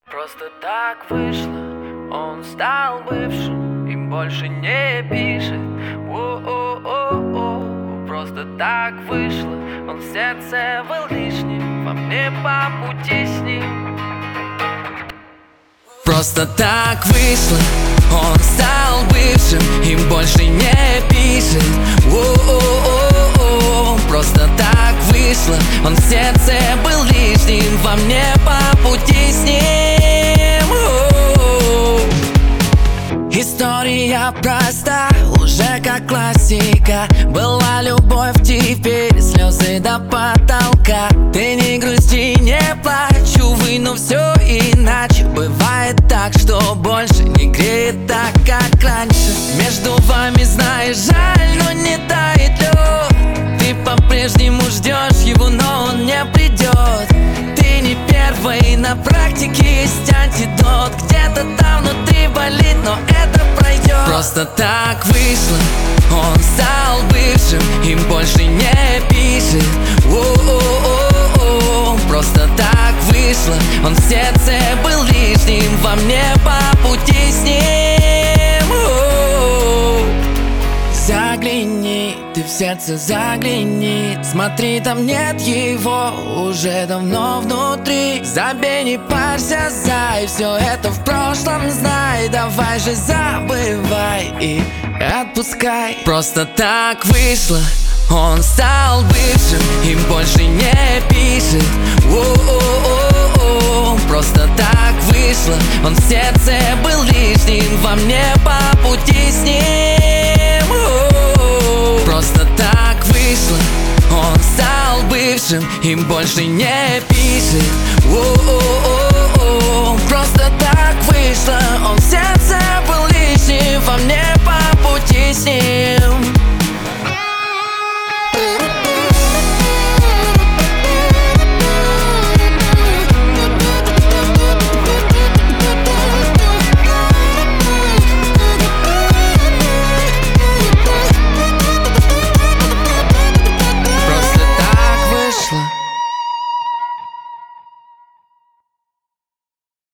Просто так вышло, он стал бывшим и больше не пишет. О-о-о-о. Просто так вышло, он в сердце был лишним, во мне по пути с ним. Просто так вышло, он стал бывшим и больше не пишет. О-о-о-о. Просто так вышло, он в сердце был лишним, во мне по пути с ним. История проста, уже как классика. Была любовь, теперь слезы до потолка. Ты не грусти, не плачь, увы, но все иначе. Бывает так, что больше не греет так, как раньше. Между вами, знаешь, жаль, но не тает лед. Ты по-прежнему ждешь его, но он не придет. Ты не первый, на практике есть антидот. Где-то там внутри болит, но это пройдет. Просто так вышло, он стал бывшим и больше не пишет. О-о-о-о. Просто так вышло, он в сердце был лишним, во мне по пути с ним. О-о-о. Загляни, ты в сердце загляни. Смотри, там нет его, уже давно внутри. Забей, не парься, зай, все это в прошлом знай. Давай же забывай и отпускай. Просто так вышло, он стал бывшим и больше не пишет. О-о-о-о. Просто так вышло, он в сердце был лишним, во мне по пути с ним. Просто так вышло, он стал бывшим и больше не пишет. О-о-о.